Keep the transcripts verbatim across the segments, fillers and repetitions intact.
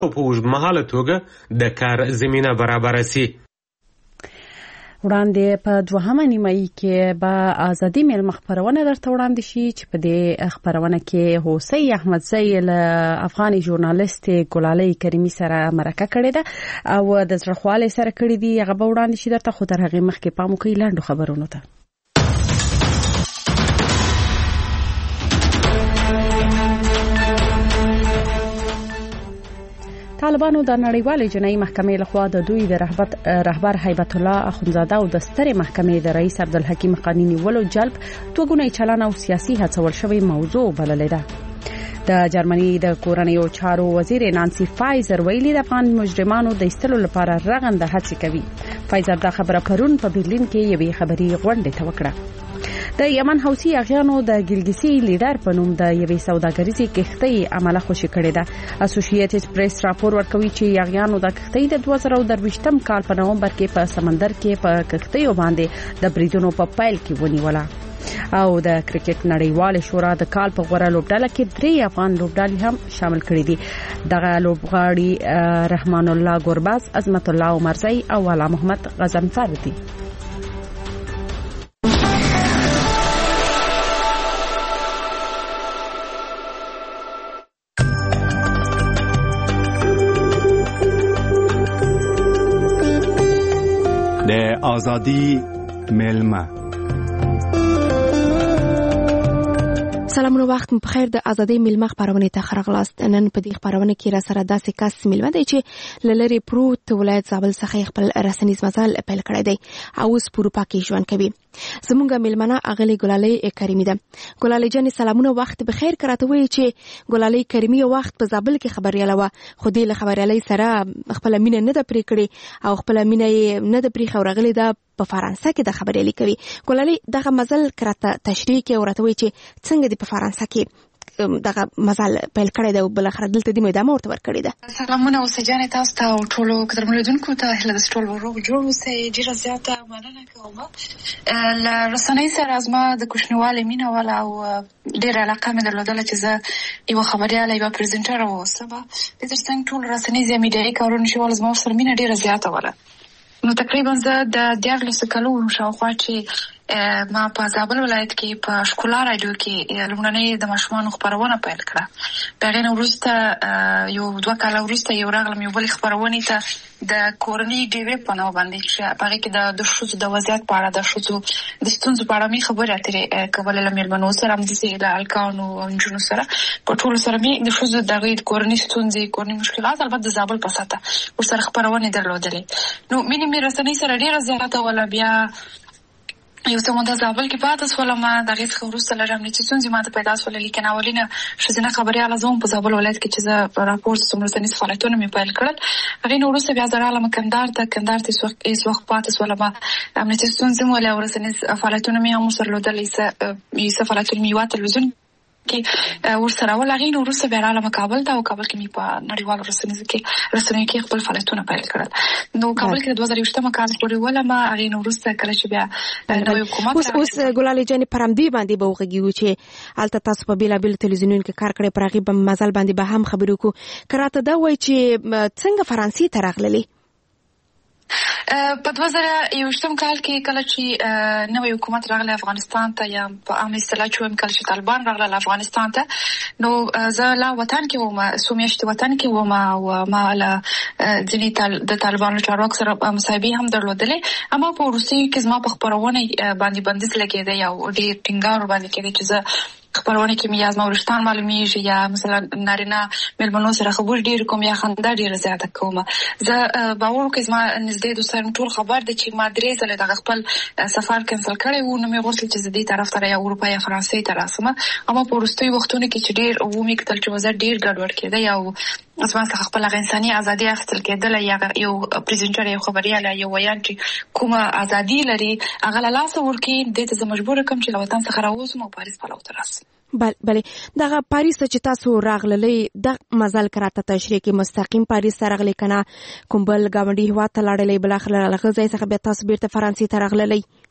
په اوږدمهاله توګه د کار زمینه برابره سي. وړاندې په دوهمه نیمایي کې به ازادي میلمه خپرونه درته وړاندې شي چې په دې خپرونه کې هوسۍ احمدزی له افغاني ژورنالیستې ګلالۍ کریمي سره مرکه کړې ده او د زړه خواله سره کړې دي. هغه به وړاندې شي درته، خو تر هغې مخکې پام وکړئ لنډو خبرونو ته. طالبانو د نړیوالې جنایي محکمې لخوا د دوی د رهبر هیبت الله اخونزاده او د سترې محکمې د رئیس عبدالحکیم حقانی نیولو جلب دوه ګونی چلن او سیاسي هڅول شوی موضوع بللې ده. د جرمني د کورنیو چارو وزیر نانسی فایزر ویلي د افغان مجرمانو د ایستلو لپاره رغنده هڅې کوي. فایزر دا خبره پرون په برلین کې یوې خبري غونډې ته وکړه. د یمن حوثي اغیانو د ګلګسي لیډر په نوم د یوې سوداګریزې کښتۍ عمله خوشي کړې ده. اسوسییټډ پریس راپور ورکوي چې اغیانو د کښتۍ د دوه زره درویشتم کال په نومبر کې په سمندر کې په کښتۍ باندې د بریدونو په پیل کې ونیوله. او د کرکټ نړیوال شورا د کال په غوړه لوبډله کې درې افغان لوبډالې هم شامل کړي دي. دغه لوبغاړي رحمان الله ګورباز، عظمت الله عمرزی او والا محمد غزنفر دي. د ازادي میلمه. سلامونه، وخت مو بخیر. د ازادي میلمه خبرونه ته خرغلاست. نن په دې خبرونه کې را سره داسې کس میلمه دی چې لری پروت ولایت زابل څخه خپل رسنیز مزل پیل کړی دی او اوس په اروپا کې ژوند کوي. زمونږ میلمنه اغلی ګلالۍ کریمي ده. ګلالۍ جان سلامونه، وخت بخیر. کراته وی چې ګلالۍ کریمي وخت په زابل کې خبرياله و، خو دې له خبريالۍ سره خپل مینه نه ده پرې کړې او خپل مینه نه ده پرې خورغلې ده په فرانسه کې د خبريالۍ کوي. ګلالۍ دغه مزل کراته تشریح کې ورته وی چې څنګه دی په فرانسه کې دغه مزل پیل کړی دی او بل اخر دلته د مېدامه ورته ورکړی ده. سلامونه اوسه جان تاسو ته او ټولو قدرمنونکو ته هله د ټولو روغ جوړ اوسه. ډیره زیاته مننه کوم ل رسنۍ سره ازما د کوښنیواله مینه ولا او ډیره علاقه مې درلودله چې زه یو خبرياله یو پریزنټر اوسم. د تر څنګه ټول رسنۍ زمي ډیره کارونه شول ازما سره مینه ډیره زیاته ولا. نو تقریبا زه د دیارلس کلونو شاوخوا چې ما په زابل ولایت کې په شکولا رادیو کې لومړنۍ د ماشومانو خبرونه پیل کړه. هغه نو وروسته یو دوه کاله وروسته یو راغلم یو بل خبرونه ته د کورنۍ ډیوی په نوم باندې چې په کې د د شوزو د وضعیت په اړه د شوزو د ستونزو په اړه می خبرې اترې کولې لمر منو سره هم د سیل الکانو او انجونو سره په ټول سره می د شوزو د غوډ کورنۍ ستونزې کورنۍ مشکلات البته د زابل په ساته ورسره خبرونه درلودلې. نو مینه می رسنۍ سره ډیره زیاته ولا بیا یو څه مونږ د زابل کې پاتې سولم. دغه څخه وروسته لرم چې څنګه ماته پیدا سول لیکن اولینه شزنه خبري علازم په زابل ولایت کې چې زه راپور سمرسنی فعالیتونه مې پیل کړل. هغه نو وروسته بیا زراله مکندار ته کندار ته وخت ایس وخت پاتې سولم. امنیتي څنګه مولې ورسنی فعالیتونه مې هم سره لودلې سه یې فعالیتونه مې وا تلویزیون کې ورسره ولغې نو وروسته بیا رااله کابل ته او کابل کې مې په نړیوالو رسنیو کې رسنیو کې خپل فعالیتونه پیل کړل. نو کابل کې د دوه زره یوولسم کال پورې ولما هغه نو وروسته کله چې بیا نوې حکومت اوس اوس ګلالۍ جان پرمدی باندې به وغږیو چې الته تاسو په بیلا بیل تلویزیونونو کې کار کړی پرغي په مزل باندې به هم خبرو کو کراته دا وای چې څنګه فرانسې ته راغللی. په دوه زره یوولسم کال کې کله چې نوې حکومت راغله افغانستان ته یا په عام اصطلاح چې کله چې طالبان راغله افغانستان ته نو زه لا وطن کې وم سومیشت وطن کې وم او ما له ځینې د طالبانو چارواکو سره مصاحبې هم درلودلې. اما په روسي کې زما په خبرونه باندې بندیز لګېده یا ډېر ټینګار باندې کېده چې زه خبرونه کې مې ازما ورشتان معلومیږي یا مثلا نارینه ملمنو سره خبر ډیر کوم یا خندا ډیر زیاته کوم. زه باور کوم زما نږدې دوستان ټول خبر دي چې ما درې ځله د خپل سفر کینسل کړی وو. نو مې غوښتل چې زه دې طرف ته یا اروپا یا فرانسې ته راسم. اما په وروستي وختونو کې چې ډیر ومې کتل چې وزر ډیر ګډوډ کېده یا ازما څخه خپل انساني ازادي اخیستل کېدل یا یو پریزنټر یو خبرياله یو ویان چې کومه ازادي لري هغه له لاسه ورکی دې ته مجبور کوم چې وطن څخه راوځم او پاریس په لور راسم. بل بله دغه پاریس چې تاسو راغللې د مزل کراته تشریح کې مستقیم پاریس سره راغلې کنه کوم بل گاونډي هوا ته لاړلې بل اخر لغه ځای څخه به تاسو بیرته فرانسې ته راغللې.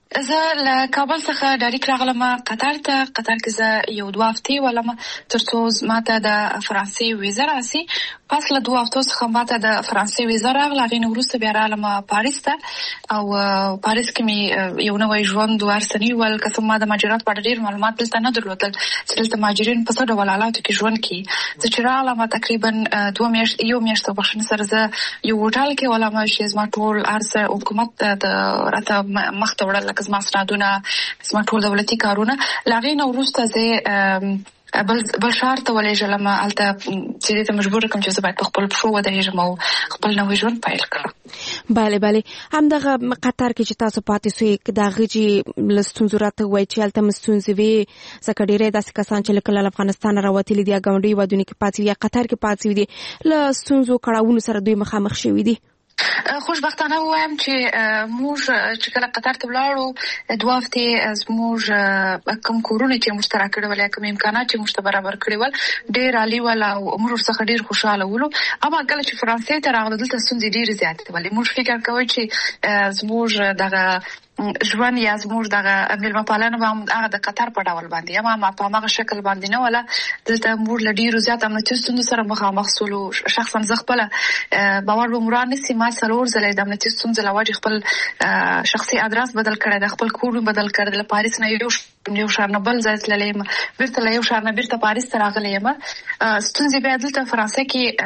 زه له کابل څخه ډایرکټ راغلم قطر ته. قطر کې زه یو دوه هفتې ولم ترڅو ماته د فرانسې ویزه راسي. پس له دوه هفتو څخه ماته د فرانسې ویزه راغله. هغې نه وروسته بیا رالم پاریس ته او پاریس کې مې یو نوی ژوند ورسنی ول. که څه ما د مهاجرت په اړه ډېر معلومات دلته نه درلودل چې دلته مهاجرین په څه ډول حالاتو کې ژوند کوي. زه چې راغلم تقریبا دوه میاشتې یو میاشت په بخښنې سره زه یو هوټل کې ولم چې زما ټول هر څه حکومت د راته مخ ته وړل، لکه زما سندونه، زما ټول دولتي کارونه. له هغې نه وروسته زه بل بل ښار ته ولېږلم. هلته چې دې ته مجبور کړم چې زه باید په خپل پښو ودرېږم او خپل نوی ژوند پیل کړم. بله بله، همدغه قطر کې چې تاسو پاتې سوئ د هغې چې له ستونزو راته ووایي چې هلته م ستونزې وې، ځکه ډېری داسې کسان چې کله له افغانستانه راوتلي دي یا ګاونډي هېوادونو کې پاتې یا قطر کې پاتې سوي دي له ستونزو کړاوونو سره دوی مخامخ شوي دي. خوشبختانه ووایم چې موږ چې کله قطر ته ولاړو دوه هفتې زموږ کوم کورونه چې موږ ته راکړي ول یا کوم امکانات چې موږ ته برابر کړي ول ډېر عالي ول او موږ ورڅخه ډېر خوشحاله ولو. اما کله چې فرانسې ته راغلو دلته ستونزې ډېرې زیاتې ولې. موږ فکر کوو چې زموږ دغه ژوند یا زموږ دغه میلمه پالنه به هم هغه د قطر په ډول باندې اما ما په هغه شکل باندې نه وله. دلته موږ له ډېرو زیات امنیتي ستونزو سره مخامخ سولو. شخصا زه خپله باور به مو رانیسي، ما څلور ځله د امنیتي ستونزو له وجې خپل شخصي ادرس بدل کړی دی، خپل کور مې بدل کړی دی. له پاریس نه یو یو ښار نه بل ځای تللی یم، بېرته له یو ښار نه بېرته پاریس ته راغلی یم. ستونزې بیا دلته فرانسه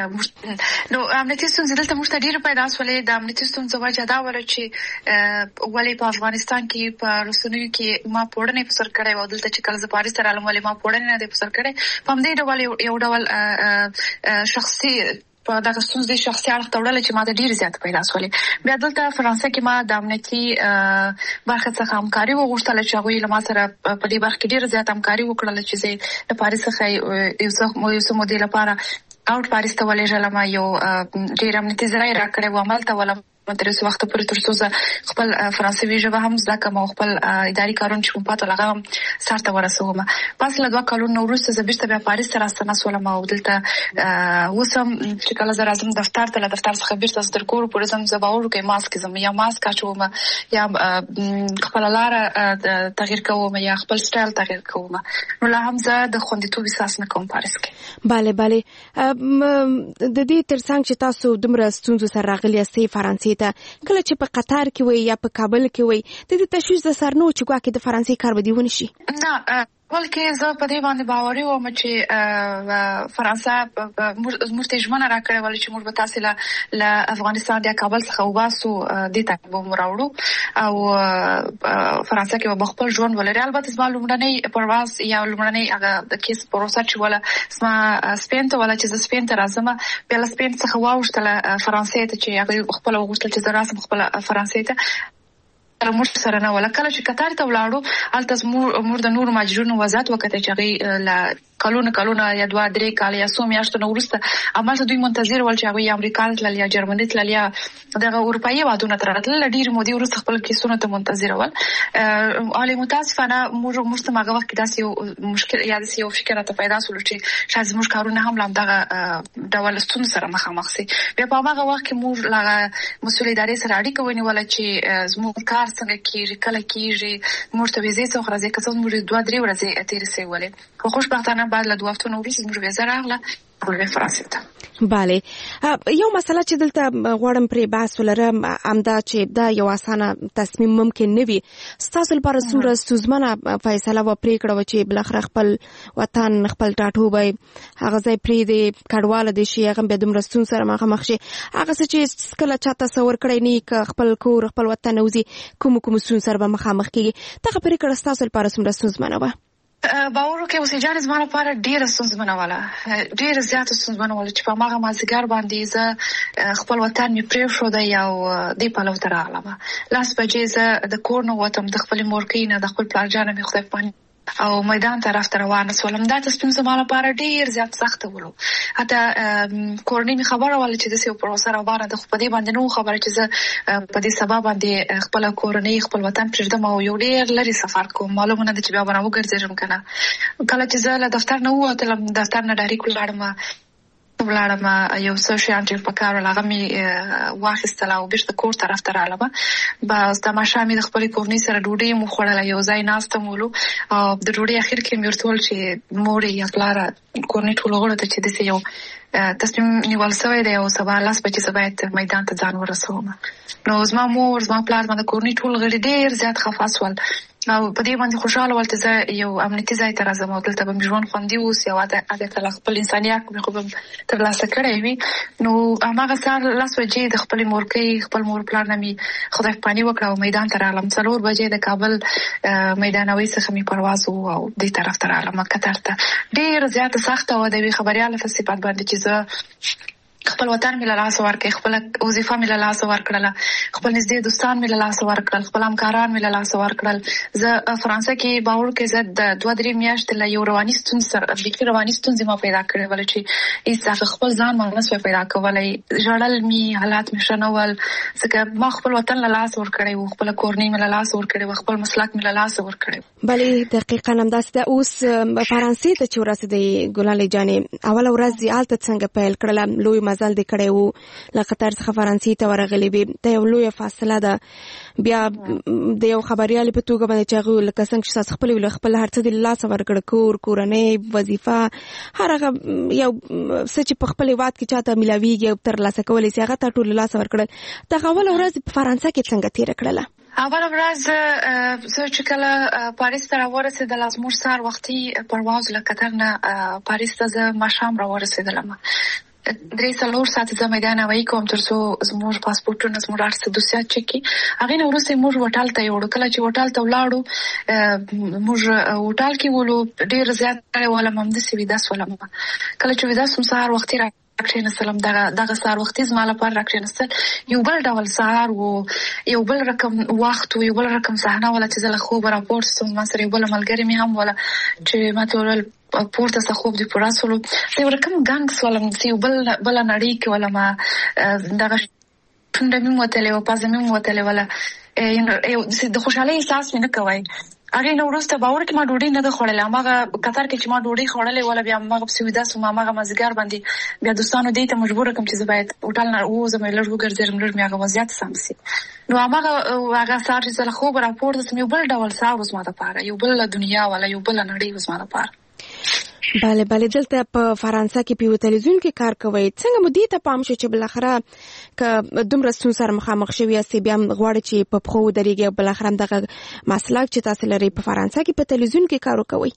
کې نو امنیتي ستونزې دلته موږ ته ډېرې پیدا شولې. د امنیتي ستونزو وجه دا وله چې ولې په افغانستان کې په رسنیو کې ما پوړنې په سر کړی و، دلته چې کله زه پاریس ته رالم ولې ما پوړنې نه دی په سر کړی. په همدې ډول یو ډول شخصي په دغه ستونزې شخصي اړخ ته وړله چې ما ته ډېرې زیاتې پیدا شولې. بیا دلته فرانسه کې ما د امنیتي برخې څخه همکاري وغوښتله چې هغوی له ما سره په دې برخه کې ډېره زیاته همکاري وکړله چې زه له پاریس څخه یو څه مودې لپاره اوټ پاریس ته ولېږلم. یو ډېر امنیتي ځای یې راکړی و، همالته ولم تر څو وخته پورې تر څو زه خپل فرانسوي ژبه هم زده کړم او خپل اداري کارونه چې کوم پاته هغه هم سر ته ورسوم. پس له دوه کلونو وروسته زه بېرته بیا پاریس ته راستنه شولم او دلته اوس هم چې کله زه راځم دفتر ته، له دفتر څخه بېرته زه تر کوره پورې ځم، زه باور وکړئ ماسک ځم یا ماسک اچوم یا خپله لاره تغییر کوم یا خپل سټایل تغییر کوم. نو لا هم زه د خوندیتوب احساس نه کوم پاریس کې. بله بله، د دې تر څنګ چې تاسو دومره ستونزو سره راغلي یاستئ فرانسې ته، کله چې په قطر کې وئ یا په کابل کې وئ د دې تشویش د سر نه و چې ګواکې د فرانسې کار به دې ونه شي؟ نه، بلکې زه په دې باندې باوري وم چې فرانسه موږ ته ژمنه راکړې وله چې موږ به تاسې له افغانستان یا کابل څخه وباسو، دې ته به مو راوړو او فرانسه کې به خپل ژوند ولري. البته زما لومړنی پرواز یا لومړنی هغه د کیس پروسه چې وله زما سپین ته وله چې زه سپین ته راځم. بیا له سپین څخه واوښتله فرانسې ته چې هغوی خپله وغوښتل چې زه راسم خپله فرانسې ته. موږ سره نه وله. کله چې قطر ته ولاړو هلته موږ د نورو مهاجرینو وضعیت وکتل چې هغوی له کلونه کلونه یا دوه درې کاله یا څو میاشتو نه وروسته همالته دوی منتظر ول چې هغوی یا امریکا ته تلل یا جرمني تلل یا دغه اروپایي هېوادونو ته راتلل. له ډېرې مودې وروسته خپل کیسونو ته منتظر ول. حالې متاسفانه موږ موږ ته هغه وخت کې داسې یو مشکل یا داسې یو فکر راته پیدا شولو چې شاید زموږ کارونه هم له همدغه ډول ستونزو سره مخامخ سي. بیا په هماغه وخت کې موږ له مسؤل ادارې سره اړیکه ونیوله چې زموږ کار څنګه کېږي، کله کېږي، موږ ته ویزې څوک راځي. که څه زموږ دوه درې ورځې تېرې سوې ولې، خو خوشبختانه بعد له دوه هفتو نه وروسته زموږ ویزه راغله فرانسې ته. بله، یو مسله چې دلته غواړم پرې بحث ولرم همدا چې دا یو اسانه تصمیم ممکن نه وي. ستاسو لپاره څومره ستونزمنه فیصله وه، پرېکړه وه چې بالاخره خپل وطن خپل ټاټوبی هغه ځای پرېږدي، کډواله دې شي، هغه بیا دومره ستونزو سره مخامخ شي. هغه څه چې کله چا تصور کړی نه وي که خپل کور خپل وطن وځي کومو کومو ستونزو سره به مخامخ کېږي. دغه پرېکړه ستاسو لپاره څومره ستونزمنه وه؟ باور وکړئ اوسې جانې زما لپاره ډېره ستونزمنه وله، ډېره زیاته ستونزمنه وله چې په هماغه مازدیګر باندې زه خپل وطن مې پرېښودی او دې پلو ته راغلم. لس بجې زه د کور نه ووتم، د خپلې مورکۍ نه، د خپل پلارجانه مې خدای پاک او میدان طرف ته روانه شولم. دا تصمیم زما لپاره ډېر زیات سخته ولو. حتی کورنۍ مې خبره وله چې داسې یو پروسه روانه ده، خو په دې باندې نه وه خبره چې زه په دې سبا باندې خپله کورنۍ خپل وطن پرېږدم او یو ډېر لرې سفر کوم. معلومه نه ده چې بیا به نه وګرځېږم که نه. کله چې زه له دفتر نه ووتلم، دفتر نه ډایرکټ ولاړم ولاړم یو څه شیان چې په کار ول هغه مې واخیستل او بیرته کور طرف ته رالم. بس د ماښام د خپل کورنۍ سره ډوډۍ مو خوړله، یو ځای ناستم ولو او د ډوډۍ اخر کې مې ورته وویل چې مور یا پلار کورنۍ ټولو غړو ته چې داسې یو تصمیم نیول شوی دی او سبا لاس بچې زه باید میدان ته ځان ورسوم. نو زما مور زما پلار زما د کورنۍ ټول غړي ډېر زیات خفه شول او په دې باندې خوشاله ول چې زه یو امنیتي ځای ته راځم او دلته به مې ژوند خوندي اوسي او هلته خپل انساني حق مې خو به ترلاسه کړی وي. نو هماغه سهار لس بجې د خپلې مورکۍ خپل مور پلار نه مې خدای پاني وکړه او میدان ته رالم. څلور بجې د کابل میدانوي څخه مې پرواز و او دې طرف ته رالم قطر ته. ډېر زیاته سخته وه د یوې خبریاله په صفت باندې چې زه خپل وطن مې له لاسه ورکړ، خپل وظیفه مې له لاسه ورکړله، خپل نږدې دوستان مې له لاسه ورکړل، خپل همکاران مې له لاسه ورکړل. زه فرانسه کې باور کې زه د دوه درې میاشتې له یو رواني ستونزې سره بیخي رواني ستونزې ما پیدا کړې وله چې هېڅ خپل ځان ما نشوی پیدا کولی. ژړل مې، حالات مې ښه نه ول ځکه ما خپل وطن له لاسه ورکړی و، خپله کورنۍ مې له لاسه ورکړې وه، خپل مسلک مې له لاسه ورکړی و. بلې دقیقاً همداسې ده. اوس فرانسې ته چې ورسېدې ګلالۍ جانې، اوله ورځ دې هلته څنګه پیل کړله؟ لوی مزل دې کړی و، له قطر څخه فرانسې ته ورغلې وې، دا یو لویه فاصله ده. بیا د یو خبریالې په توګه باندې چې هغوی لکه څنګه چې تاسو خپلې ویل خپل هر څه دې له لاسه ورکړه، کور، کورنۍ، وظیفه، هر هغه یو څه چې په خپل هېواد کې چاته میلاویږي او ترلاسه کولی شي هغه ته ټول له لاسه ورکړل. دغه اوله ورځ په فرانسه کې څنګه تېره کړله؟ اوله ورځ زه چې کله پاریس ته راورسېدله زموږ سهار وختي پرواز له قطر نه پاریس ته زه ماښام راورسېدلم. درې څلور ساعته زه میدان هوایي کوم تر څو زموږ پاسپورټونه زموږ هر څه دوسیات چک کړي. هغې نه وروسته موږ هوټل ته یوړو. کله چې هوټل ته ولاړو موږ هوټل کې ولو ډېر زیات ولم همداسې ویده شولم. کله چې ویده شوم سهار وختي را راکښېنستلم. دغه دغه سهار وختي زما لپاره راکښېنستل یو بل ډول سهار و، یو بل رقم وخت و، یو بل رقم صحنه وله چې زه له خوبه راپورته شوم. زما سره یو بله ملګرې مې هم وله چې ما ته وویل پورته څه خوب دې پوره شولو. د یو رقم ګنګ شولم چې یو بل بله نړۍ کې ولم. دغه ټونډه مې وتلې وه، پزه مې وتلې وله، د خوشحالۍ احساس مې نه کوی. هغې نه وروسته باور کې ما ډوډۍ نه ده خوړلې. هماغه قطر کې چې ما ډوډۍ خوړلې وله بیا هماغه پسې ویده شوم. هماغه مازدیګر باندې بیا دوستانو دې ته مجبوره کړم چې زه باید هوټل نه ووځم، لږ وګرځېدم، لږ مې هغه وضعیت سم شي. نو هماغه هغه سهار چې زه له خوبه راپورته شوم یو بل ډول سهار و زما دپاره، یو بله دنیا وله، یو بله نړۍ و زما دپاره. بله بله. دلته په فرانسه کې په یو تلویزیون کې کار کوئ، څنګه مو دې ته پام شو چې بالاخره که دومره ستونزو سره مخامخ شوي یاستئ بیا هم غواړئ چې په پښو ودرېږئ او بالاخره هم دغه مسلک چې تاسو لرئ په فرانسه کې په تلویزیون کې کار وکوئ؟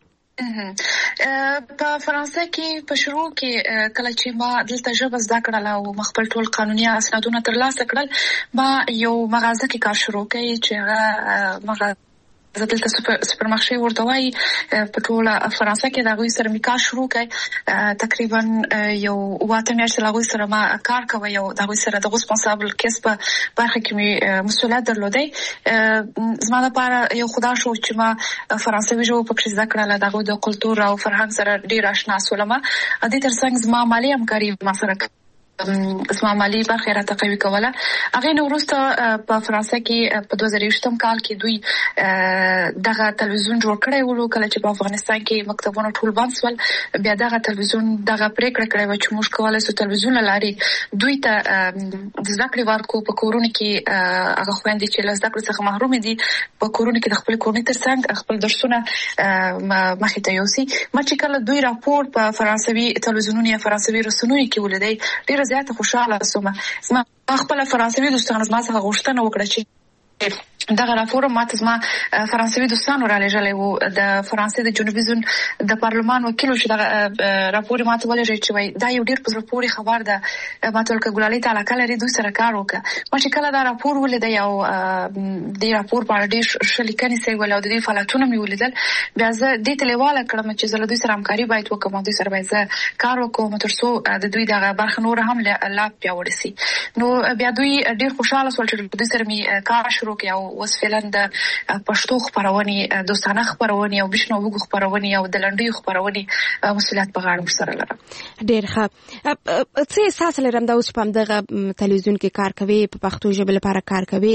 په فرانسه کې په شروع کې کله چې ما دلته ژبه زده کړله او ما خپل ټول قانوني اسنادونه ترلاسه کړل، ما یو مغازه کې کار شروع کړی چې هغه مغازه زه دلته سوپرمارشې ورته وایي. په ټوله فرانسه کې د هغوی سره مې کار شروع کړی. تقریبا یو اووه اته میاشتې له هغوی سره ما کار کوی او د هغوی سره د ریسپانسابل کیس په برخه کې مې مسؤلیت درلودی. زما لپاره یو خدا شو چې ما فرانسوي ژبه پکې زده کړله، د هغوی د کلتور او فرهنګ سره ډېر اشنا شولم. دې تر څنګ زما مالي همکاري ما سره زما مالي برخه راته قوي کوله. هغې نه وروسته په فرانسه کې په دوه زره یوویشتم کال کې دوی دغه تلویزیون جوړ کړی ولو. کله چې په افغانستان کې مکتبونه ټول بند شول، بیا دغه تلویزیون دغه پرېکړه کړې وه چې موږ کولی شو تلویزیون له لارې دوی ته د زده کړې ورکړو. په کورونو کې هغه خویندې چې له زده کړې څخه محرومې دي په کورونو کې د خپلې کورنۍ تر څنګ خپل درسونه مخې ته یوسي. ما چې کله دوی راپور په فرانسوي تلویزیونونو یا فرانسوي رسنیو کې ولیدی ډېره زیاته خوشحاله شوم. زما خپله فرانسوي دوستانو زما څخه غوښتنه وکړه چې دغه راپور ماته زما فرانسوي دوستانو را لېږلی وو. د فرانسې د جنوبي زون د پارلمان وکیل چې دغه راپور ماته ولېږی چې وایي دا یو ډېر په زړه پورې خبر ده، ماته ویل که ګلالۍ ته علاقه لري دوی سره کار وکړه. ما چې کله دا راپور ولیدی او دې راپور په اړه ډېر ښه لیکنې سوي ول او د دوی فعالیتونه مې ولیدل، بیا زه دې ته لیواله کړم چې زه له دوی سره همکاري باید وکړم او دوی سره باید زه کار وکړم تر څو د دوی دغه برخه نوره هم لا پیاوړې شي. نو بیا دوی ډېر خوشحاله شول چې دوی سره مې کار شروع کړی او اوس فعلا د پښتو خبرونه دوستانه خبرونه او بشنو وګ خبرونه او د لنډي خبرونه مسؤلیت په غاړه سره لرم. ډېر ښه. څه احساس لرم دا اوس په دغه تلویزیون کې کار کوي، په پښتو ژبه لپاره کار کوي،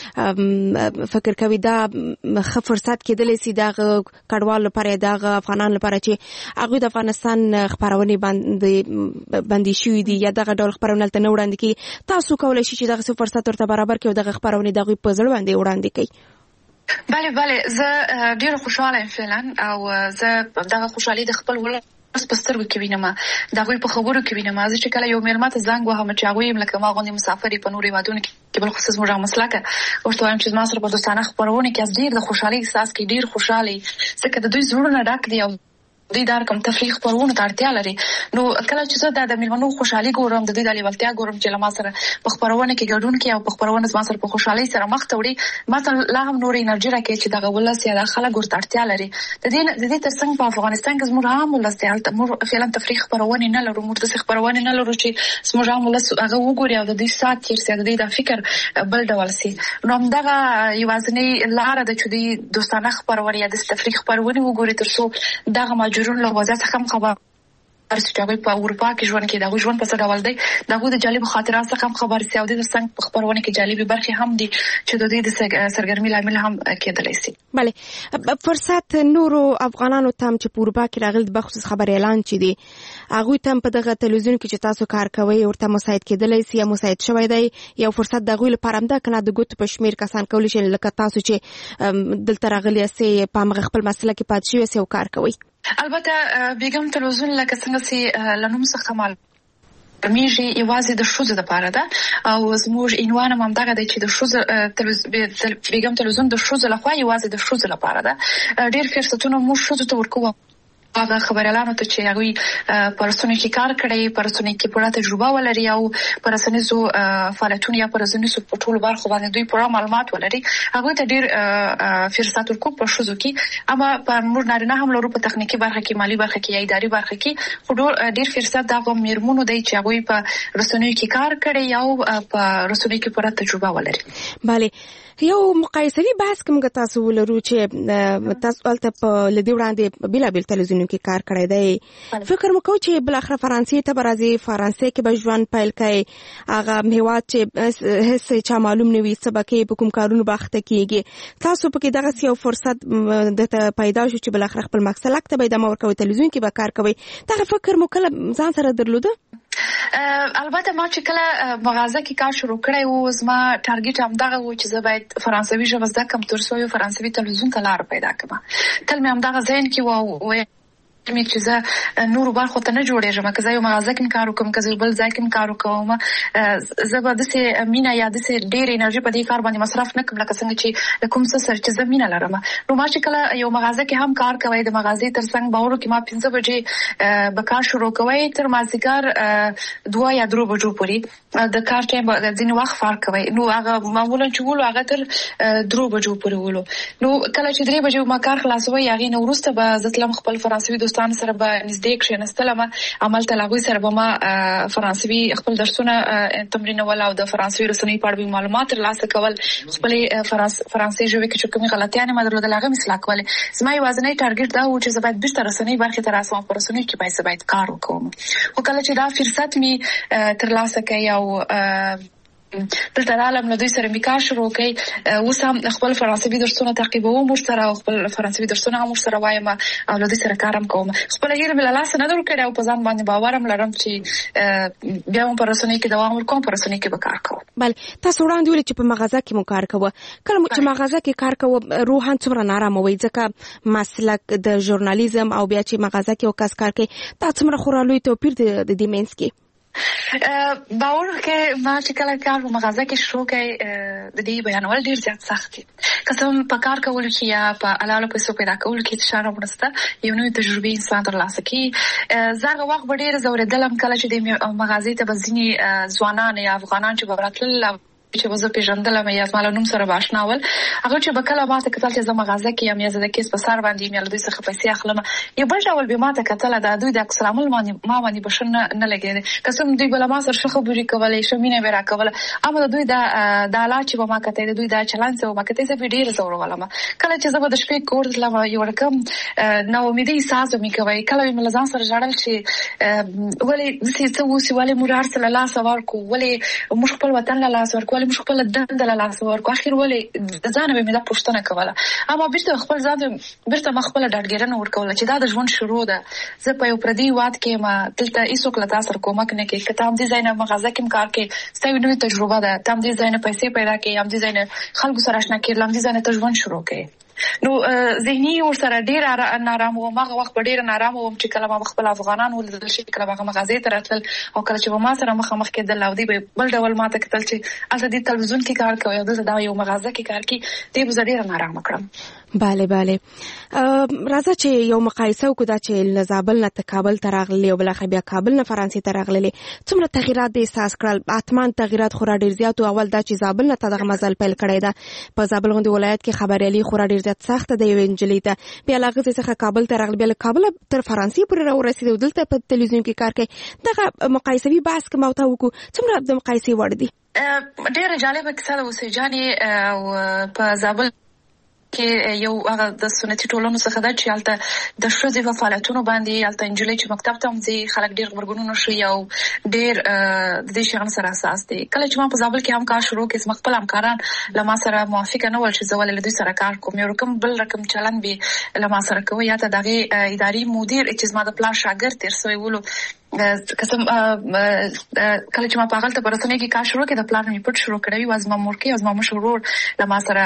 فکر کوي دا ښه فرصت کېدلی سي د کډوالو لپاره، د افغانانو لپاره چې هغوی د افغانستان خبرونه باندې باندې شوي دي یا دغه ډول خبرونه ته نه وړاندې کوي، تاسو کولی شئ چې دغه فرصت ورته برابر کړئ او دغه خبرونه د هغوی په زړه باندې وړاندې کړئ؟ بله بله، زه ډېره خوشحاله یم فعلا، او زه دغه خوشحالي د خپل ولس په سترګو کې وینم، د هغوی په خبرو کې وینم. زه چې کله یو مېلمه ته زنګ وهم چې هغوی یم لکه ما غوندې مسافر په نورو هېوادونو کې بل خصوص موږ مسلکه ورته وایم چې زما سره په دوستانه خپرونه کې ډېر د خوشحالۍ احساس کوي، ډېر خوشحاله ځکه د دوی زړونه ډک دي او دوی دا رقم تفریح خبرونه ته اړتیا لري. نو کله چې زه د مېلمنو خوشحالي ګورم، د دوی د لیوالتیا ګورم چې له ما سره په خبرونه کې ګډون کوي او په خبرونه زما سره په خوشحالۍ سره مخ ته وړي، ما ته لا هم نور انرژي راکوي چې دغه ولس یا د خلک ورته اړتیا لري. د دې د دې ترڅنګ په افغانستان کې زموږ عام ولس دی، هلته موږ فعلا تفریح خبرونه نه لرو، موږ داسې خبرونه نه لرو چې زموږ عام ولس هغه وګوري او د دوی سات تېر سي، د دوی د فکر بل ډول سي. نو همدغه یوازینۍ لاره ده چې دوی دوستانه خبرونه یا د تفریح خبرونه وګوري تر څو دغه ماجرون له وضعیت څخه خبر چې هغوی په اروپا کې ژوند کوي، د هغوی ژوند په څه ډول دی، د هغوی د جالبو خاطراتو څخه هم خبر سي، او د ترڅنګ په خبرونه کې جالبې برخې هم دي چې د دوی د سرګرمۍ لامل هم کېدلی سي. بله، فرصت نورو افغانانو ته هم چې په اروپا کې راغلي بخصوص خبر اعلان چې دي، هغوی ته هم په دغه تلویزیون کې چې تاسو کار کوئ ورته مساعد کېدلی سي یا مساعد شوی دی، یو فرصت د هغوی لپاره هم ده که نه د ګوتو په شمېر کسان کولی شي لکه تاسو چې دلته راغلي یاستئ په همغه خپل مسله کې پاتې شوي یاستئ او کار کوئ؟ البته بیګم تلویزیون لکه څنګه چې له نوم څخه معلومیږي یوازې د ښځو دپاره ده، او زموږ عنوان هم همدغه دی چې د ښځو بیګم تلویزیون د ښځو لخوا یوازې د ښځو لپاره ده. ډېر فرصتونه موږ ښځو ته ورکوو، هغه خبريالانو ته چې هغوی په رسنیو کې کار کړی، په رسنیو کې پوره تجربه ولري او په رسنیزو فعالیتونو یا په رسنیزو په ټولو برخو باندې دوی پوره معلومات ولري، هغوی ته ډېر فرصت ورکوو په ښځو کې. اما په موږ نارینه هم لرو، په تخنیکي برخه کې، مالي برخه کې یا اداري برخه کې، خو ډېر فرصت د هغو مېرمنو دی چې هغوی په رسنیو کې کار کړی او په رسنیو کې پوره تجربه ولري. بله، یو مقایسوي بحث کوم تاسو ولرو چې تاسو هلته په له دې وړاندې بېلابېل تلویزیونونو کې کار کړی دی، فکر مو کوو چې بالاخره فرانسې ته به راځئ، فرانسې کې به ژوند پیل کړئ، هغه هېواد چې هېڅ چا معلوم نه وي څه به کوي، په کوم کارونو به اخته کېږي، تاسو پکې دغسې یو فرصت درته پیدا شو چې بالاخره خپل مسلک ته به ادامه ورکوئ، تلویزیون کې به کار کوئ، دغه فکر مو کله ځان سره درلوده؟ البته ما چې کله مغازه کې کار شروع کړی و، زما ټارګټ همدغه و چې زه باید فرانسوي ژبه زده کړم تر څو یو فرانسوي تلویزیون ته لاره پیدا کړم. تل مې همدغه ذهن کې و مې چې زه نورو برخو ته نه جوړېږم، که زه یو مغازه کې کار وکړم، که زه بل ځای کې کار وکړم، زه به داسې مینه یا داسې ډېرې انرژي په دې کار باندې مصرف نه کړم لکه څنګه چې د کوم څه سره چې زه مینه لرم. نو ما چې کله یو مغازه کې هم کار کوی، د مغازې تر څنګ باورو کې ما پنځه بجې به کار شروع کوی تر مازدیګر دوه یا درو بجو پورې، د کار ټایم ځینې وخت فرق کوی. نو هغه معمولا چې ولو هغه تر درو بجو پورې ولو. نو کله چې درې بجې ما کار خلاصوی، هغې نه وروسته به زه تلم خپل فرانسوي دوستان سره به نږدې کښېنستلم، همالته له هغوی سره به ما فرانسوي خپل درسونه تمرینول او د فرانسوي رسنیو په اړه به معلومات ترلاسه کول، خپلې فرانسې ژبې کې چې کومې غلطیانې ما درلودل هغه مې اصلاح کولې. زما یوازینی ټارګټ دا و چې زه باید بېرته رسنۍ برخې ته راسم، په رسنیو کې باید زه باید کار وکړم. خو کله چې دا فرصت مې ترلاسه کړی او دلته رالم، له دوی سره مې کار شروع کړی، اوس هم خپل فرانسوي درسونه تعقیبوم ورسره او خپل فرانسوي درسونه هم ورسره وایم او له دوی سره کار هم کوم. خپله هیله مې له لاسه نه در کړې او په ځان باندې باور هم لرم چې بیا هم په رسنیو کې دوام ورکوم، په رسنیو کې به کار کوم. بله، تاسو وړاندې ویلې چې په مغازه کې مو کار کوه، کله چې مغازه کې کار کوه روحاً څومره نارامه وئ؟ ځکه مسلک د ژورنالیزم او بیا چې مغازه کې یو کس کار کوي، دا څومره خورا لوی توپیر د دې منځ کې؟ باور کې ما چې کله کار په مغازه کې شروع کړی، د دې بیانول ډېر زیات سخت دي، که څه هم په کار کولو کې یا په حلالو پیسو پیدا کولو کې څه شی مرسته یو نوې تجربې انسان ترلاسه کوي. زه هغه وخت به ډېره ځورېدلم کله چې د مغازې ته به ځینې ځوانان یا افغانان چې به راتلل چې وزه پیژندلم یا زما له نوم سره به آشنا ول هغه چې به کله ماته کتل چې زه مغازه کې یم یا زه د کیس په سر باندې یم یا له دوی څخه پیسې اخلم یو بل ډول به ماته کتل د دوی د عکس العمل ما باندې بشن نه لګېدې که څوم دوی بله ما سره ښه خبرې کولې ښه مینه به راکوله اما د دوی دا د حالات چې به ما کتې د دوی دا چلند چې به ما کتې زه به ډېره ځورولم کله چې زه به د شپې کور تلم یو رقم ناامیدي احساس به مې کوی کله به مې له ځان سره ژړل چې ولې داسې څه وسي ولې موږ هر څه له لاسه ورکړو ولې موږ خپل وطن له لاسه ورکړو ولې موږ خپله دنده له لاسه ورکړو اخر ولې د ځانه به مې دا پوښتنه کوله اما بېرته خپل ځان بېرته ما خپله ډاډګیرنه ورکوله چې دا د ژوند شروع ده زه په یو پردي هېواد کې یم دلته هېڅوک له تا سره کومک نه کوي که ته همدې ځای نه مغازه کې هم کار کوې ستا یوه نوې تجربه ده ته همدې ځای نه پیسې پیدا کوې همدې ځای نه خلکو سره اشنا کېدل همدې ځای نه ته ژوند شروع کوې نو ذهني ورسره ډېر نارام وم هغه وخت به ډېره نارامه وم چې کله ما خپل افغانان ولیدل شي کله به هغه مغازې ته راتلل او کله چې به ما سره مخامخ کېدل او دوی به بل ډول ما ته کتل چې هلته دې تلویزیون کې کار کوي او دلته دا یو مغازه کې کار کوي دې به زه ډېره نارامه کړم بله بله راځه چې یو مقایسه وکړو دا چې له زابل نه ته کابل ته راغلې او بالاخره بیا کابل نه فرانسې ته راغلې څومره تغیرات دې احساس کړل حتما تغیرات خورا ډېر زیات او اول دا چې زابل نه ته دغه مزل پیل کړی ده په زابل غوندې ولایت کې خبریالي خورا ډېر زیات سخته ده یوې نجلۍ ته بیا له هغې څخه کابل ته راغلې بیا له کابله تر فرانسې پورې راورسېدې او دلته په تلویزیون کې کار کوي دغه مقایسوي بحث که ما ورته وکړو څومره د مقایسې وړ دي ډېره جالبه کیسه ده اوسې جانې او په زابل کې یو هغه د سنتي ټولنو څخه ده چې هلته د ښځې په فعالیتونو باندې هلته نجلۍ چې مکتب ته هم ځي خلک ډېر غبرګونونه ښیي او ډېر د دې شیانو سره حساس دي کله چې ما په زابل کې هم کار شروع کړې زما خپل همکاران له ما سره موافقه نه ول چې زه ولې له دوی سره کار کوم یو رقم بل رقم چلند به له ما سره کوي یا ته د هغې اداري مدیر چې زما د پلار شاګرد تېر سوی ولو قسم کله چې ما په هغلته په رسنیو کې کار شروع کړې د پلار مې پټ شروع کړی و زما مورکۍ او زما مشر ورور له ما سره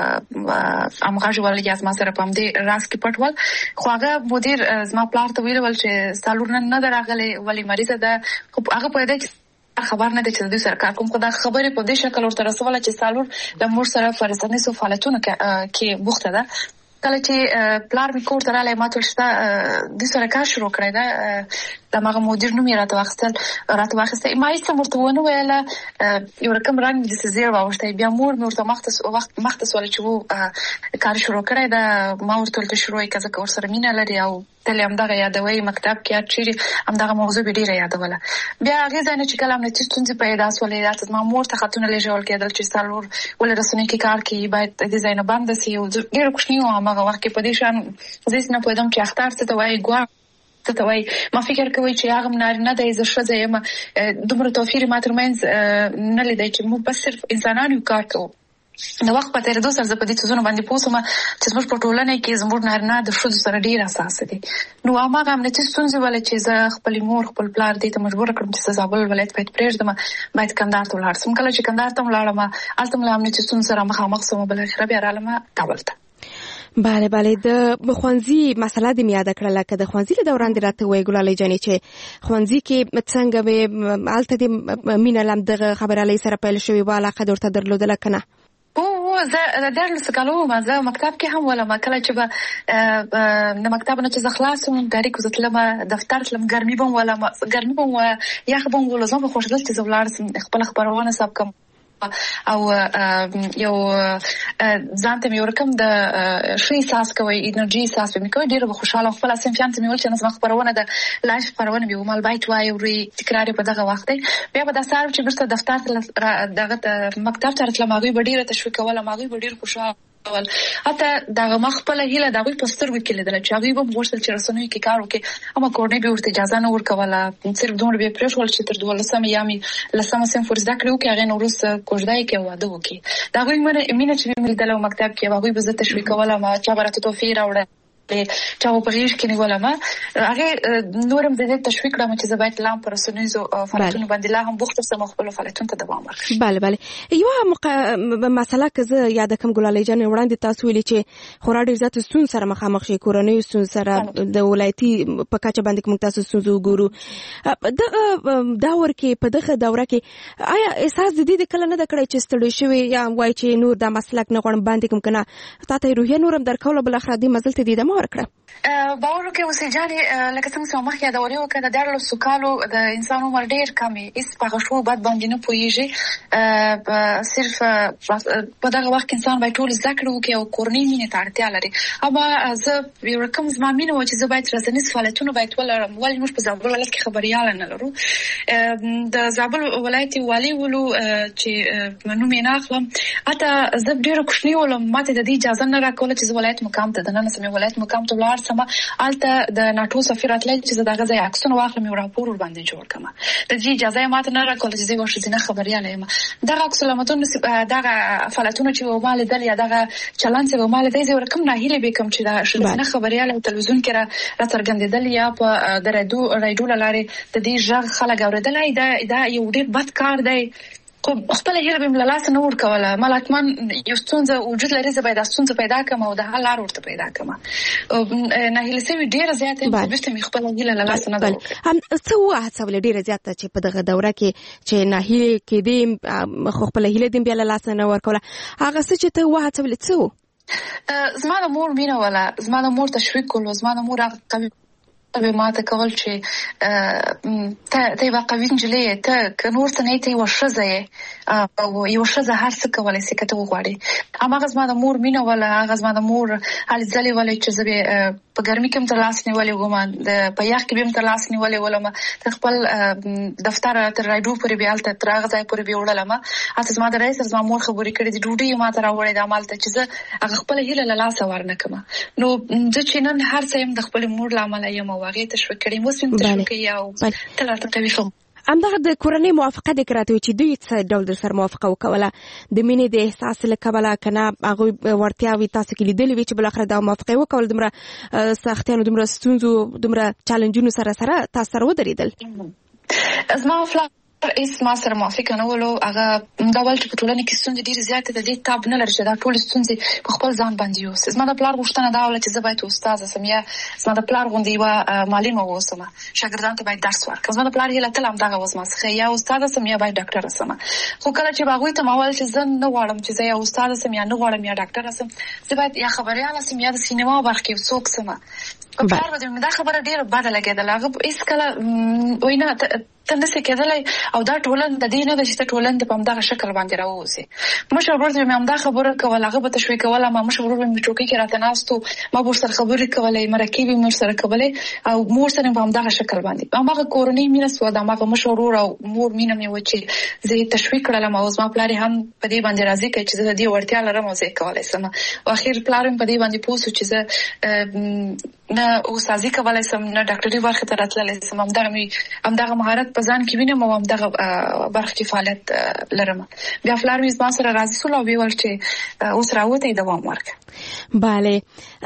همغږي ول یا زما سره په همدې راز کې پټ ول خو هغه مدیر زما پلار ته ویل ول چې ستا لور نن نه ده راغلې ولې مریضه ده خو هغه پوهېده چې خبر نه دی چې د دوی سره کار کوم خو دا خبرې په دې شکل ورته رسوله چې ستا لور د مور سره په رسنیزو فعالیتونو کې بوخته ده کله چې پلار مې کور ته راغلی ما ته ویل چې تا دوی سره کار شروع کړی ده د هماغه مدیر نوم یې راته واخیستل راته واخیستی ما هېڅ هم ورته ونه ویله یو رقم رنګ مې داسې زیړ واوښتی بیا مور مې ورته مخته سوله چې و کار شروع کړی ده ما ورته ورته شروع یې که ځکه ورسره مینه لري او تل یې همدغه یادوی مکتب کې هر چیرې همدغه موضوع به ډېره یادوله بیا هغې ځای نه چې کله امنیتي ستونزې پیدا سولې هلته زما مور ته خطونه لېږل کېدل چې ستا لور ولې رسنیو کې کار کوي باید دې ځای نه بنده سي ډېره کوچني وم هماغه وخت کې په دې شیان زه هېڅ نه پوهېدم چې اختر څه ته وایي ګواښ څه ته وایي ما فکر کوي چې هغه نارینه دی زه ښځه یم دومره توپیر ما ترمنځ نه لیدی چې موږ بس صرف انسانان یو کار کوو د وخت په تېرېدو سره زه په دې څیزونو باندې پوه شوم چې زموږ په ټولنه کې زموږ نارینه د ښځو سره ډېر حساسه دي نو هماغه امنیتي ستونزې ولې چې زه خپلې مور خپل پلار دې ته مجبوره کړم چې زه زابل ولایت باید پرېږدم باید کندهار ته ولاړ شم کله چې کندهار ته ولاړم هلته م له امنیتي ستونزو سره مخامخ شوم بالاخره بیا رالم کابل ته بله بله د ښوونځي مسله دې مې یاده کړله که د ښوونځي له دوران دې راته ووایې ګلالۍ جانې چې ښوونځي کې څنګه وې هلته دې مینه له همدغه خبریالۍ سره پیل شوې وه علاقه دې ورته درلودله که نه او زه د دیارلسو کالو وم زه مکتب کې هم ولم کله چې به د مکتب نه چې زه خلاص وم ډایرکټ زه تلم دفتر تلم ګرمي به م ولم ګرمي به م یخ به م ولو زما به خوښېدل چې زه ولاړ شم خپله خپرونه ثبت کړم او یو ځان ته مې یو رقم د ښه احساس کوئ انرژي احساس به مې کوئ ډېره به خوشحاله او خپل صنفیانو ته مې ویل چې نه زما خپرونه د لایف خپرونه به وم البایت واورئ تکرار یې په دغه وخت دی بیا به دا سهار چې بیرته دفتر ته دغه مکتب ته راتلم هغوی به ډېره تشویقولم هغوی به ډېر خوشحاله ول حتی دغه ما خپله هیله د هغوی په سترګو کې لیدله چې هغوی به م غوښتل چې رسنیو کې کار وکړي اما کورنۍ به ورته اجازه نه ورکوله صرف دومره به یې پرېښول چې تر دولسمې یا مې لسمه صنف ورزده کړې وکړي هغې نه وروسته کوژده یې کړي او واده وکړي د هغوی مینه چې مې لیدله په مکتب کې هغوی به زه تشویقولم چا به راته تحفې راوړه چا به په غېږ کې نیولم هغې نور هم د دې تشویق کړم چې زه باید لا هم په رسنیزو فعالیتونو باندې لا هم بوخته شم او خپلو فعالیتونو ته دوام ورکړم بله بله یوه مسله که زه یاده کړم ګلالۍ جانې وړاندې تاسو ویلي چې خورا ډېر زیاتو ستونزو سره مخامخ شئ کورنیو ستونزو سره د ولایتي په کچه باندې که موږ تاسو ستونزې وګورو دغه دور کې په دغه دوره کې آیا احساس د دې د کله نه ده کړی چې ستړی شوې یا وایي چې نور دا مسلک نه غواړم باندې کوم که نه تا ته یې روحیه نور هم درکوله بالاخره دې مزل ته دې ادامه ادامه ورکړه. باور وکړئ اوسې جانې لکه څنګه چې مخکې یادوري وکړه د دیارلسو کالو د انسان عمر ډېر کم وي، هېڅ په هغه شو بد باندې نه پوهېږي. صرف په دغه وخت کې انسان باید ټول زده کړې وکړي او کورنۍ مینې ته اړتیا لري. اما زه یو رقم زما مینه وه چې زه باید رسنیز فعالیتونه باید ولرم، ولې موږ په زابل ولایت کې خبریاله نه لرو. د زابل ولایت والي ولو چې نوم یې نه اخلم، حتی زه ډېره کوچنۍ وم، ما ته د دې اجازه نه راکوله چې زه ولایت مقام ته دننه سم ولایت مقام ته ولاړ الته د ناټو سفیر اتلای چې زه دغه ځای عکسونه واخلم یو راپور ور باندې جوړ کړم. د دې اجازه ماته نه راکوله چې زه یو ښځینه خبریاله یم. دغه عکسونه متون دغه فعالیتونه چې و مال دل یا دغه چلند چې و مال دی زه ورکم نه هیله به کوم چې د ښځینه خبریاله تلویزیون کې را څرګندېدل یا په د رادیو رادیو لارې د دې ژغ خلک اورېدلای دا دا یو ډېر بد کار دی. خپل هیله به مل لاس نه ور کوله، ملاتمن یو ستونزه وجود لري، زه باید ستونزه پیدا کړم او د حل لار ورته پیدا کړم. نه هیله سوي ډیره زیاته په بیرته می خپل هیله لاس نه ور هم څه واه څول ډیره زیاته چې په دغه دوره کې چې نه هیله کې دې خو خپل هیله دې بیا لاس نه ور کوله، هغه څه چې ته واه څول څه زما د مور مینه ولا زما د مور تشویق کول، زما د مور هغه به ما ته کول چې ته ته واقعي نجلې ته کنور ته نه ته وشزه او یو شزه هر څه کولای شي کته وغواړي. اما غزما د مور مینه ولا غزما د مور حال ځلې ولې چې زه په ګرمي کې تر لاس نیولې وم، د په یخ کې به تر لاس نیولې ولم، ته خپل دفتر تر رادیو پورې به الته تر هغه ځای پورې به وړلم. اته زما د رئیس زما مور خبرې کړې د ډوډۍ ما ته راوړې د عمل ته چې زه هغه خپل هیله له لاس ورنکم. نو د چینن هر څه يم د خپل مور لامل یم واغې تشویق کړي مو سم تشویق یو تلاته کوي فهم. همدغه د کورنۍ موافقه د کراته چې دوی څه ډول در سره موافقه وکوله د مینې د احساس لکبله کنه هغه ورتیاوي تاسو کې لیدلې وي چې بل اخر دا موافقه وکول دمره سختیانو دمره ستونزو دمره چالنجونو سره سره تاسو سره ودرېدل. زما فلا اس ما سره موافقه نه ولو هغه دا ول چې په ټولنه کې ستونزې ډېر زیاتې د دې تاب نه لري چې دا ټول ستونزې په خپل ځان باندې یوسي. زما د پلار غوښتنه دا ول چې زه باید استاد سم یا زما د پلار غوندې یو معلم اوسم، شاګردانو ته باید درس ورکړم. زما د پلار هیله تل هم دغه وزما څخه یا استاد سم یا باید ډاکټر سم. خو کله چې باغوي ته ما ول چې زه نه غواړم چې زه یا استاد سم یا نه غواړم یا ډاکټر سم، زه باید یا خبريال سم یا د سینما برخه کې څوک سم. په پلار باندې دا خبره ډېره بده لګېدله. هغه هیڅ کله وینا تنده څه کېدلای او دا ټولن د دې نه د چې ټولن په همدغه شکل باندې راوځي. مشر ورته مې همدا خبره کوله، هغه به تشویق کوله، ما مشر ورته مې ټوکی کې راته ناستو، ما ور سره خبرې کولې، مرکې به مور سره کولې او مور سره په همدغه شکل باندې هغه کورنۍ مینه سو د هغه مشر ور او مور مینه مې و چې زه تشویق کړم او زما پلار هم په دې باندې راضي کړ چې زه د دې ورتیا لرم او زه کولای سم. او اخر پلار په دې باندې پوسو چې زه نه استادي کولای سم نه ډاکټري برخه ته راتللی سم. همدغه مې همدغه مهارت په ځان کې وینم او همدغه برخه کې فعالیت لرم. بیا فلار مې زما سره راضي سول او ویل چې اوس راوته دوام ورکړه. بله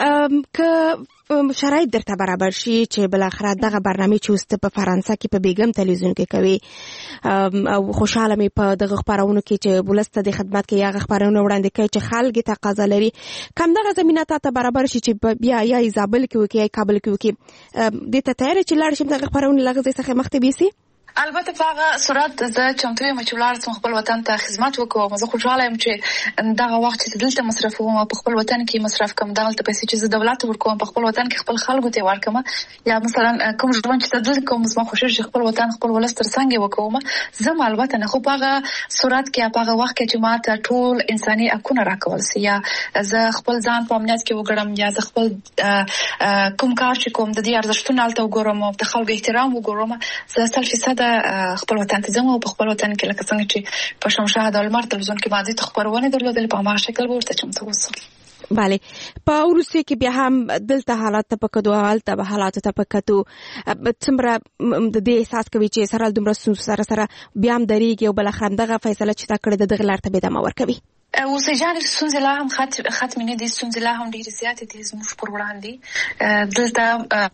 که شرایط درته برابر شي چې بل اخر دغه برنامه چې اوس په فرانسه کې په بیګم تلویزیون کې کوي او خوشاله مې په دغه خبرونو کې چې ولسته د خدمت کې یا خبرونه وړاندې کوي چې خلک تقاضا لري کم دغه زمينه ته برابر شي چې بیا یا ایزابل کې وکي یا کابل کې وکي د ته تیار چې لاړ شم دغه خبرونه لغزه څخه مخته بیسي. البته په هغه صورت زه چمتو یم چې ولاړ خپل وطن ته خدمت وکړم. زه خوشاله یم چې دغه وخت چې دلته مصرفوم په خپل وطن کې مصرف کوم، دغه پیسې چې زه دولت ورکوم په خپل وطن کې خپل خلکو ته ورکوم، یا مثلا کوم ژوند چې دلته کوم زما خوشاله خپل وطن خپل ولست تر څنګه وکوم. زه البته نه خو په هغه صورت کې په هغه وخت کې چې ما ته ټول انساني حقونه راکول سي، یا زه خپل ځان په امنیت کې وګړم، یا زه خپل کوم کار چې کوم د دې ارزښتونه الته وګورم او د خلکو احترام وګورم. زه سل فیصد خپل وطن ته ځم او په خپل وطن کې لکه څنګه چې په شمشاد المر تلویزیون کې باندې خبرونه درلودل په هغه شکل ورته چمتو وسو. بله په روسیه کې بیا هم دلته حالات ته پکدو حالت به حالات ته پکتو څومره د دې احساس کوي چې سره دومره سره سره بیا هم درېږي او بل اخر دغه فیصله چې تا کړې د دغه لار ته به دمه ورکوي. اوس ځان ستونزې لا هم خط ختم نه دي، ستونزې لا هم ډېرې زیاتې دي زموږ پر وړاندې. دلته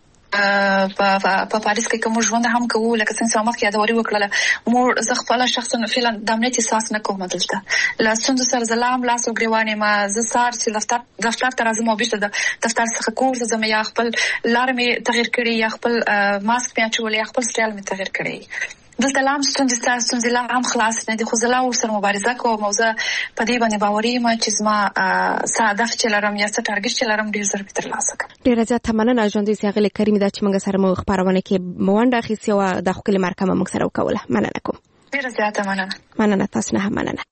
په په پاریس کې کوم ژوند هم کوو لکه څنګه چې مخکې یادوري وکړه. مور زه خپل شخصا فعلا د امنیت احساس نه کوم دلته لا څنګه سره زلام لاس وګریوانه ما زه سار چې دفتر دفتر ته راځم او بیرته د دفتر څخه کور ته ځم، یا خپل لار مې تغیر کړی، یا خپل ماسک مې اچولی، یا خپل سټایل مې تغیر کړی. دلته لام ستونزې ستاسو ستونزې لا هم خلاص نه دي خو زه لا ورسره مبارزه کوم او زه په دې باندې باوري یم چې زما څه هدف چې لرم یا څه ټارګټ چې لرم ډېر ژر به ترلاسه کړم. ډېره زیاته مننه ژوندۍ ښاغلې کریمې دا چې موږ سره مو خپرونه کې ونډه اخیستې وه د ښکلې مرکه موږ سره وکوله. مننه کوم. ډېره زیاته مننه. مننه تاسو نه هم مننه.